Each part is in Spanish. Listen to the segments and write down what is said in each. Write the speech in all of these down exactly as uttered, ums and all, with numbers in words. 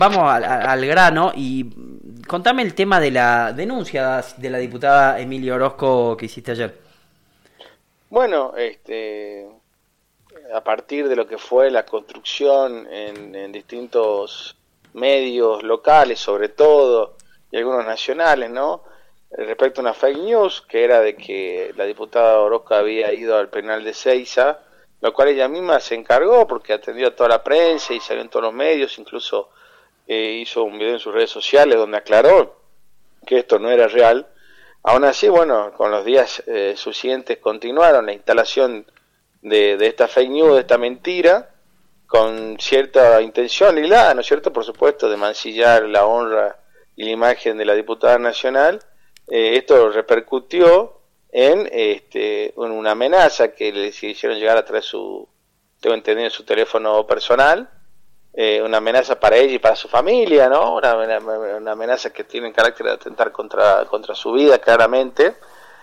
vamos al, al grano y contame el tema de la denuncia de la diputada Emilia Orozco que hiciste ayer. Bueno, este, a partir de lo que fue la construcción en, en distintos medios locales, sobre todo, y algunos nacionales, ¿no? Respecto a una fake news, que era de que la diputada Orozco había ido al penal de Seiza, lo cual ella misma se encargó porque atendió a toda la prensa y salió en todos los medios, incluso eh, hizo un video en sus redes sociales donde aclaró que esto no era real. Aún así, bueno, con los días eh, subsiguientes continuaron la instalación de, de esta fake news, de esta mentira, con cierta intención hilada, ¿no es cierto?, por supuesto, de mancillar la honra y la imagen de la diputada nacional. Eh, esto repercutió en, este, en una amenaza que le hicieron llegar a través de su, tengo entendido, su teléfono personal, eh, una amenaza para ella y para su familia, ¿no? Una, una, una amenaza que tiene el carácter de atentar contra, contra su vida, claramente.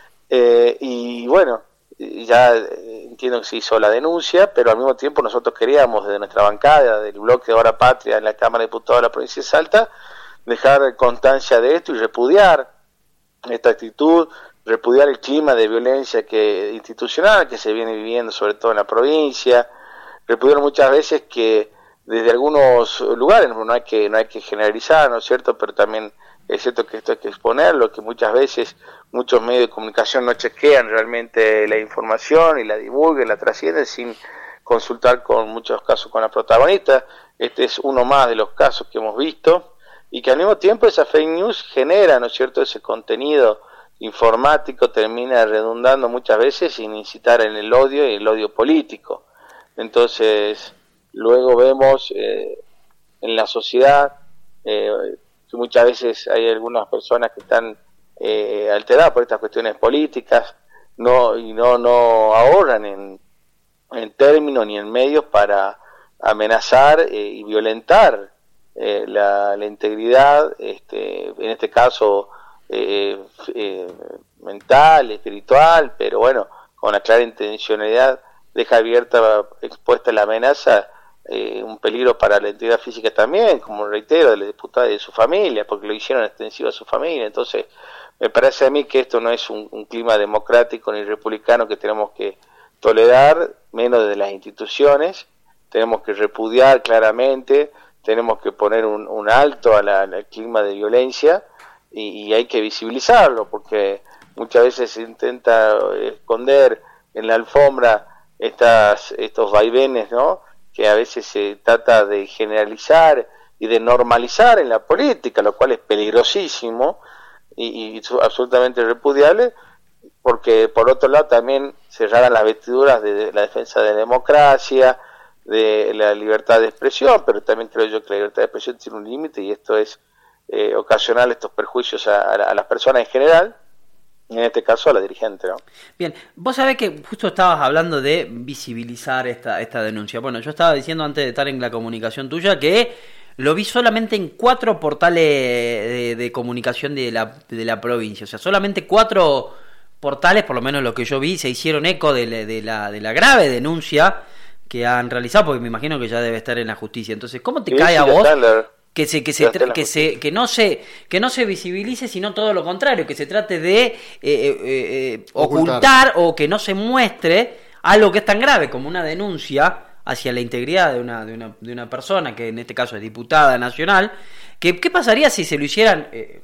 Eh, y bueno, ya entiendo que se hizo la denuncia, pero al mismo tiempo nosotros queríamos, desde nuestra bancada, del bloque de Hora Patria en la Cámara de Diputados de la provincia de Salta, dejar constancia de esto y repudiar esta actitud, repudiar el clima de violencia que institucional que se viene viviendo, sobre todo en la provincia, repudiar muchas veces que desde algunos lugares, no hay que no hay que generalizar, ¿no es cierto?, pero también es cierto que esto hay que exponerlo, que muchas veces muchos medios de comunicación no chequean realmente la información y la divulguen, la trascienden sin consultar con muchos casos con la protagonista. Este es uno más de los casos que hemos visto, y que al mismo tiempo esa fake news genera, ¿no es cierto?, ese contenido informático termina redundando muchas veces sin incitar en el odio y el odio político. Entonces, luego vemos eh, en la sociedad eh, que muchas veces hay algunas personas que están eh, alteradas por estas cuestiones políticas, no y no no ahorran en, en términos ni en medios para amenazar eh, y violentar eh, la, la integridad, este, en este caso eh, eh, mental, espiritual, pero bueno, con la clara intencionalidad deja abierta, expuesta la amenaza, eh, un peligro para la integridad física también, como reitero, de la diputada y de su familia, porque lo hicieron extensivo a su familia. Entonces, me parece a mí que esto no es un, un clima democrático ni republicano que tenemos que tolerar, menos desde las instituciones. Tenemos que repudiar claramente, tenemos que poner un, un alto a la, al clima de violencia, y, y hay que visibilizarlo, porque muchas veces se intenta esconder en la alfombra estas estos vaivenes, ¿no?, que a veces se trata de generalizar y de normalizar en la política, lo cual es peligrosísimo y, y absolutamente repudiable, porque por otro lado también cerraran las vestiduras de, de la defensa de la democracia, de la libertad de expresión, pero también creo yo que la libertad de expresión tiene un límite, y esto es eh, ocasionar estos perjuicios a, a, a las personas en general, y en este caso a la dirigente, ¿no? Bien, vos sabés que justo estabas hablando de visibilizar esta, esta denuncia. Bueno, yo estaba diciendo antes de estar en la comunicación tuya que lo vi solamente en cuatro portales de, de comunicación de la, de la provincia. O sea, solamente cuatro portales, por lo menos lo que yo vi, se hicieron eco de, la, de, la, de la grave denuncia que han realizado, porque me imagino que ya debe estar en la justicia. Entonces, ¿cómo te sí, cae sí, a vos que se que se tra- que se que no se que no se visibilice, sino todo lo contrario, que se trate de eh, eh, eh, ocultar. ocultar o que no se muestre algo que es tan grave como una denuncia hacia la integridad de una de una de una persona que en este caso es diputada nacional? Que qué pasaría si se lo hicieran eh,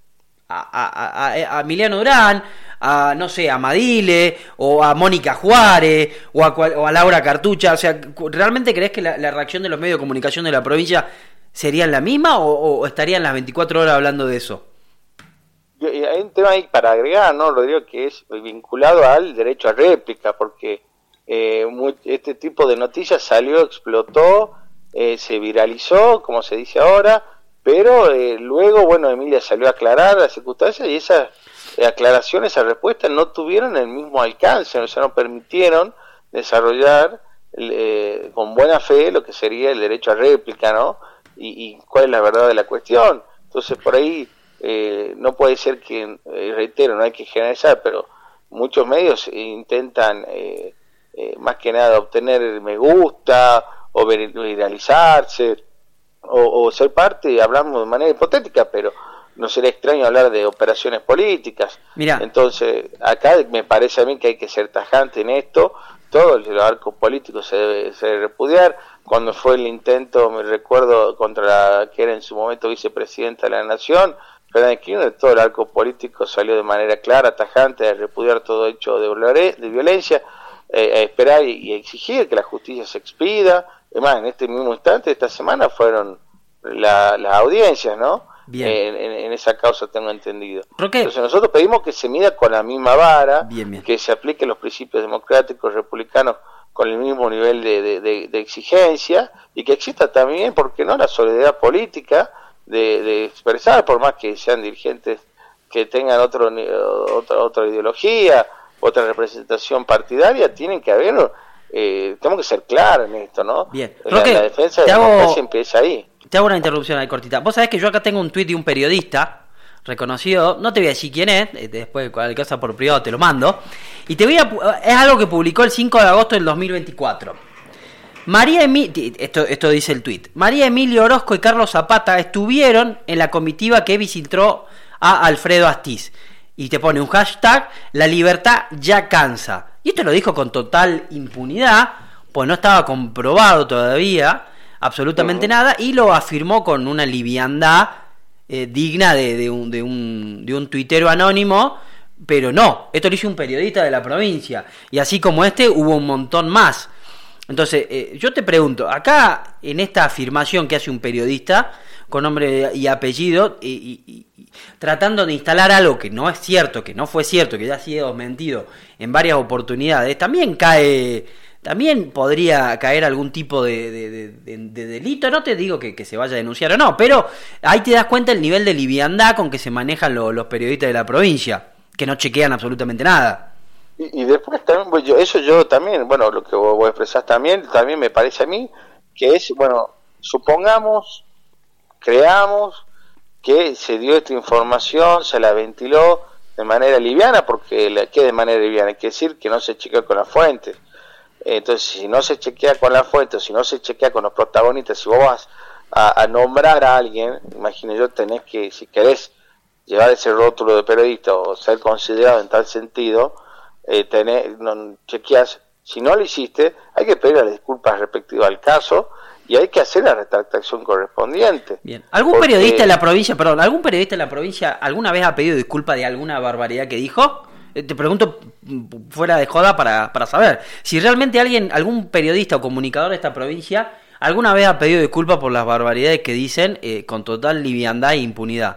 a, a, a, a Emiliano Durán, a no sé, a Madile, o a Mónica Juárez, o a, o a Laura Cartucha? O sea, ¿realmente crees que la, la reacción de los medios de comunicación de la provincia serían la misma, o, o estarían las veinticuatro horas hablando de eso? Hay un tema ahí para agregar, ¿no, Rodrigo?, que es vinculado al derecho a réplica, porque eh, muy, este tipo de noticias salió, explotó, eh, se viralizó, como se dice ahora, pero eh, luego, bueno, Emilia salió a aclarar las circunstancias, y esas eh, aclaraciones, esas respuestas no tuvieron el mismo alcance, o sea, no permitieron desarrollar eh, con buena fe lo que sería el derecho a réplica, ¿no?, y, y cuál es la verdad de la cuestión. Entonces, por ahí eh, no puede ser que, eh, reitero, no hay que generalizar, pero muchos medios intentan eh, eh, más que nada obtener me gusta o viralizarse o, o ser parte, hablamos de manera hipotética, pero no sería extraño hablar de operaciones políticas. Mirá. Entonces, acá me parece a mí que hay que ser tajante en esto. Todo el arco político se debe, se debe repudiar. Cuando fue el intento, me recuerdo, contra la que era en su momento vicepresidenta de la Nación, Fernández Kirchner, todo el arco político salió de manera clara, tajante, a repudiar todo hecho de, de violencia, eh, a esperar y, y exigir que la justicia se expida. Además, en este mismo instante, esta semana fueron la, las audiencias, ¿no? Bien. En, en, en esa causa tengo entendido. Roque. Entonces nosotros pedimos que se mida con la misma vara, Bien, bien. que se apliquen los principios democráticos republicanos con el mismo nivel de, de, de, de exigencia, y que exista también, ¿por qué no?, la solidaridad política de, de expresar, por más que sean dirigentes que tengan otro, otra, otra ideología, otra representación partidaria, tienen que haber, eh, tenemos que ser claros en esto, ¿no? Bien. La, Roque, la defensa de te la hago- democracia empieza ahí. Te hago una interrupción ahí cortita. Vos sabés que yo acá tengo un tuit de un periodista reconocido, no te voy a decir quién es, eh, después cualquier cosa por privado te lo mando, y te voy a pu- es algo que publicó el cinco de agosto del dos mil veinticuatro. María Emi- esto, esto dice el tuit. María Emilia Orozco y Carlos Zapata estuvieron en la comitiva que visitó a Alfredo Astiz. Y te pone un hashtag, la libertad ya cansa. Y esto lo dijo con total impunidad, pues no estaba comprobado todavía absolutamente Ujú. nada, y lo afirmó con una liviandad eh, digna de, de, un, de, un, de un tuitero anónimo, pero no, esto lo hizo un periodista de la provincia, y así como este hubo un montón más. Entonces, eh, yo te pregunto, acá en esta afirmación que hace un periodista con nombre y apellido, y, y- y- tratando de instalar algo que no es cierto, que no fue cierto, que ya ha sido mentido en varias oportunidades, también cae, también podría caer algún tipo de, de- de- de- de delito. No te digo que, que se vaya a denunciar o no, pero ahí te das cuenta el nivel de liviandad con que se manejan lo- los periodistas de la provincia, que no chequean absolutamente nada. Y, y después también, pues, yo, eso yo también, bueno, lo que vos, vos expresás también, también me parece a mí, que es, bueno, supongamos, creamos que se dio esta información, se la ventiló de manera liviana, porque la, ¿qué de manera liviana? Hay que decir que no se chequea con las fuentes. Entonces, si no se chequea con las fuentes, si no se chequea con los protagonistas, si vos vas a, a nombrar a alguien, imagínate, yo tenés que, si querés llevar ese rótulo de periodista o ser considerado en tal sentido, eh, tenés, no, chequeás, si no lo hiciste, hay que pedir las disculpas respectivas al caso y hay que hacer la retractación correspondiente. Bien. ¿Algún Porque- periodista de la provincia, perdón, algún periodista de la provincia alguna vez ha pedido disculpa de alguna barbaridad que dijo? Eh, Te pregunto mm, fuera de joda para, para saber. Si realmente alguien, algún periodista o comunicador de esta provincia, alguna vez ha pedido disculpa por las barbaridades que dicen eh, con total liviandad e impunidad.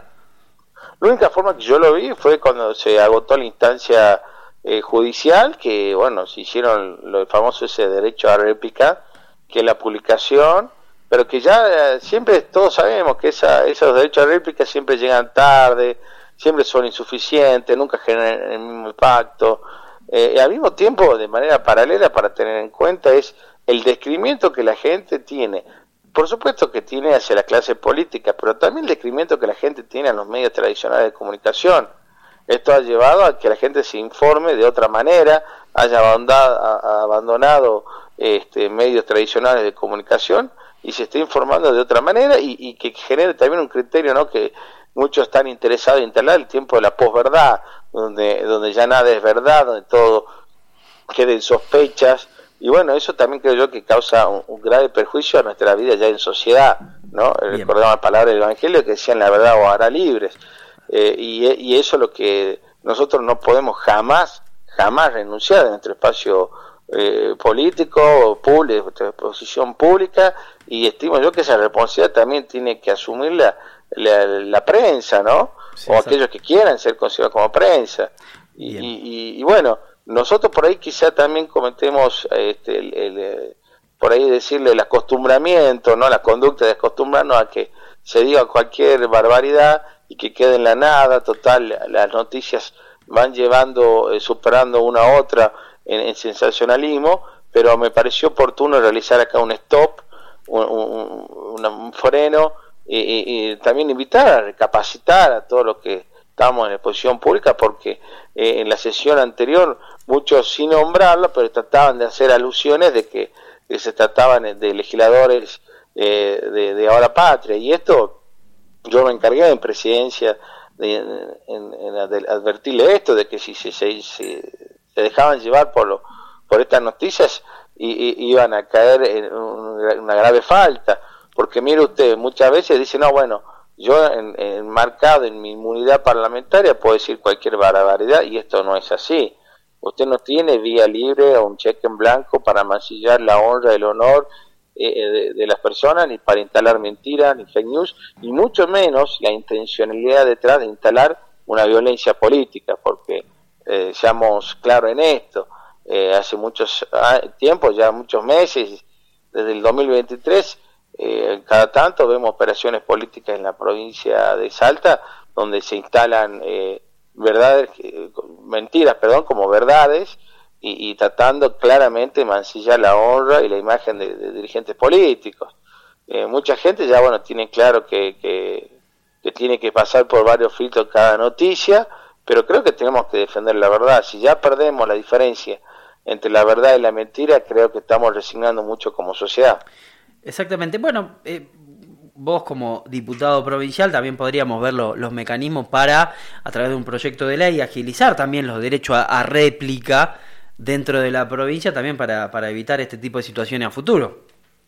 La única forma que yo lo vi fue cuando se agotó la instancia eh, judicial, que bueno, se hicieron lo famoso ese derecho a réplica, que es la publicación, pero que ya eh, siempre todos sabemos que esa, esos derechos a réplica siempre llegan tarde, siempre son insuficientes, nunca generan el mismo impacto. Eh, y al mismo tiempo, de manera paralela, para tener en cuenta, es el descrimiento que la gente tiene, por supuesto que tiene hacia la clase política, pero también el descrimiento que la gente tiene a los medios tradicionales de comunicación. Esto ha llevado a que la gente se informe de otra manera, haya abandonado, a- abandonado este, medios tradicionales de comunicación y se esté informando de otra manera, y, y que genere también un criterio, ¿no?, que muchos están interesados en instalar el tiempo de la posverdad, donde, donde ya nada es verdad, donde todo queda en sospechas. Y bueno, eso también creo yo que causa un, un grave perjuicio a nuestra vida ya en sociedad, ¿no? Bien. Recordamos la palabra del Evangelio que decían la verdad os hará libres. Eh, y, y eso es lo que nosotros no podemos jamás, jamás renunciar de nuestro espacio eh, político, público, nuestra posición pública, y estimo yo que esa responsabilidad también tiene que asumir la, la, la prensa, ¿no? Sí, O exacto. aquellos que quieran ser considerados como prensa. Y, Bien. y, y, y bueno, nosotros por ahí quizá también cometemos este, el, el, eh, por ahí decirle el acostumbramiento, ¿no?, la conducta de acostumbrarnos a que se diga cualquier barbaridad y que quede en la nada. Total, las noticias van llevando, eh, superando una a otra en, en sensacionalismo, pero me pareció oportuno realizar acá un stop, un, un, un, un freno, y, y, y también invitar a recapacitar a todos los que estamos en exposición pública, porque eh, en la sesión anterior muchos, sin nombrarlo, pero trataban de hacer alusiones de que, que se trataban de legisladores eh, de, de Ahora Patria. Y esto yo me encargué en presidencia de, en, en advertirle esto, de que si se, se, se, se dejaban llevar por, lo, por estas noticias y, y, iban a caer en una grave falta. Porque mire usted, muchas veces dicen, no, bueno, yo en, en marcado en mi inmunidad parlamentaria puedo decir cualquier barbaridad, y esto no es así. Usted no tiene vía libre o un cheque en blanco para mancillar la honra, el honor eh, de, de las personas, ni para instalar mentiras, ni fake news, y mucho menos la intencionalidad detrás de instalar una violencia política, porque eh, seamos claros en esto, eh, hace muchos tiempos, ya muchos meses, desde el dos mil veintitrés, Eh, cada tanto vemos operaciones políticas en la provincia de Salta donde se instalan eh, verdades, eh, mentiras, perdón, como verdades y, y tratando claramente de mancillar la honra y la imagen de, de dirigentes políticos. Eh, mucha gente ya, bueno, tiene claro que, que, que tiene que pasar por varios filtros cada noticia, pero creo que tenemos que defender la verdad. Si ya perdemos la diferencia entre la verdad y la mentira, creo que estamos resignando mucho como sociedad. Exactamente. Bueno, eh, vos como diputado provincial también podríamos ver lo, los mecanismos para, a través de un proyecto de ley, agilizar también los derechos a, a réplica dentro de la provincia, también para, para evitar este tipo de situaciones a futuro.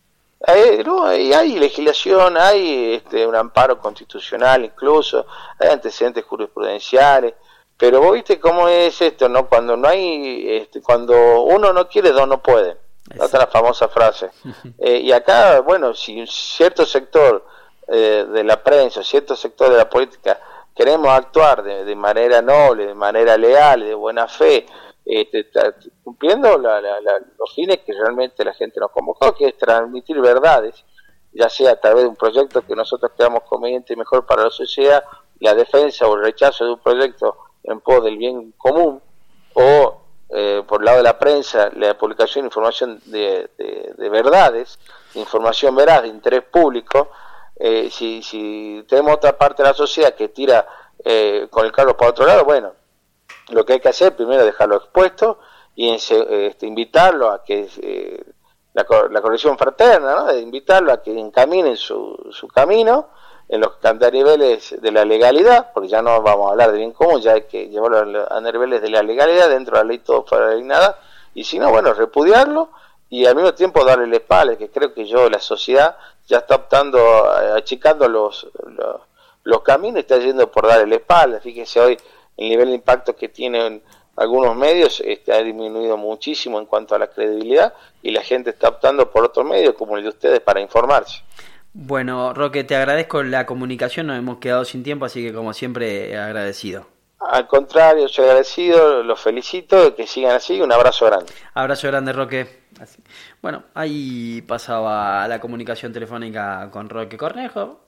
Eh, no, hay, hay legislación, hay este, un amparo constitucional incluso, hay antecedentes jurisprudenciales, pero vos viste cómo es esto, ¿no? Cuando no hay, este, cuando uno no quiere, dos no pueden. Otra famosa frase. Eh, y acá, bueno, si un cierto sector eh, de la prensa, cierto sector de la política queremos actuar de, de manera noble, de manera leal, de buena fe, este, cumpliendo la, la, la, los fines que realmente la gente nos convocó, que es transmitir verdades, ya sea a través de un proyecto que nosotros creamos conveniente y mejor para la sociedad, la defensa o el rechazo de un proyecto en pos del bien común, o Eh, por el lado de la prensa, la publicación de información de, de, de verdades, de información veraz, de interés público. Eh, si, si tenemos otra parte de la sociedad que tira eh, con el carro para otro lado, bueno, lo que hay que hacer primero es dejarlo expuesto y este, invitarlo a que eh, la, la corrección fraterna, ¿no? De invitarlo a que encaminen su, su camino en los a niveles de la legalidad, porque ya no vamos a hablar de bien común, ya hay que llevarlo a niveles de la legalidad, dentro de la ley todo fuera de la ley nada, y si no, bueno, repudiarlo y al mismo tiempo darle la espalda, que creo que yo, la sociedad ya está optando, achicando los, los, los caminos, está yendo por darle la espalda. Fíjense hoy el nivel de impacto que tienen algunos medios este, ha disminuido muchísimo en cuanto a la credibilidad y la gente está optando por otros medios como el de ustedes para informarse. Bueno, Roque, te agradezco la comunicación, nos hemos quedado sin tiempo, así que como siempre agradecido. Al contrario, soy agradecido, los felicito, que sigan así, un abrazo grande. Abrazo grande, Roque. Así. Bueno, ahí pasaba la comunicación telefónica con Roque Cornejo.